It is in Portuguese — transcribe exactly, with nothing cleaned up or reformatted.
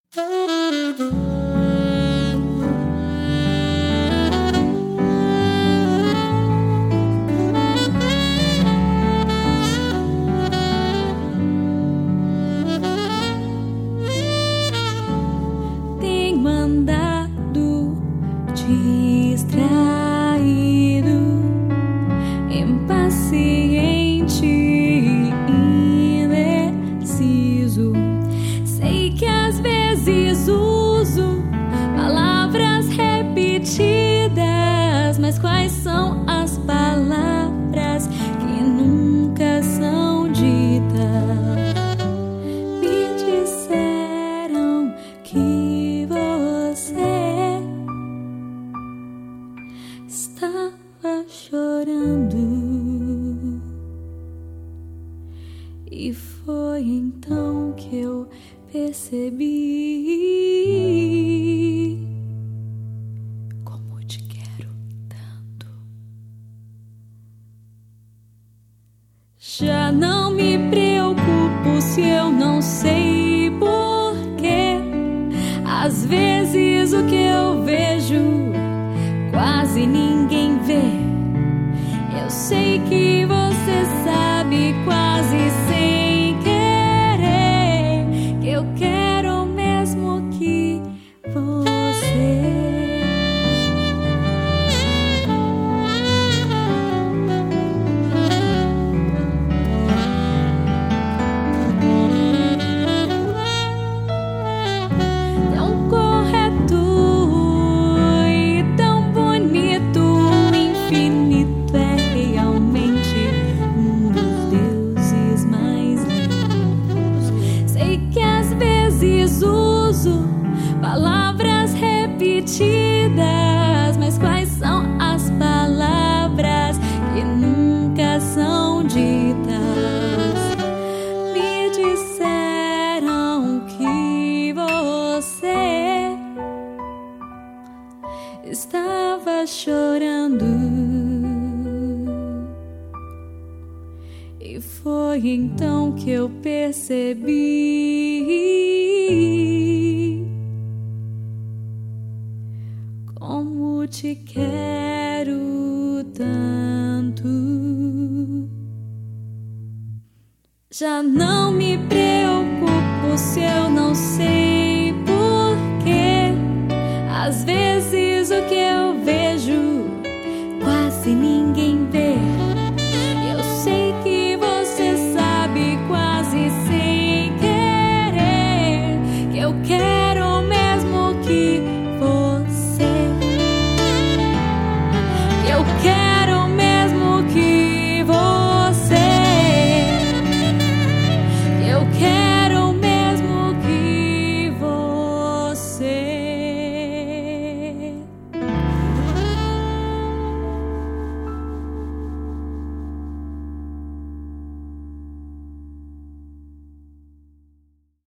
Tem mandado distraído, impaciente e indeciso. Sei que às vezes uso palavras repetidas, mas quais são as palavras que nunca são ditas? Me disseram que você estava chorando, e foi então que eu percebi como te quero tanto. Já não me preocupo se eu não sei porquê. Às vezes o que eu vejo quase ninguém vê. Eu sei que você sabe quase sem querer que eu quero o mesmo que você. Tão correto e tão bonito, o infinito é realmente um dos deuses mais lindos. Sei que às vezes uso palavras repetidas, mas quais são as palavras que nunca são ditas? Me disseram que você estava chorando, e foi então que eu percebi como te quero tanto. Já não me preocupo se eu não sei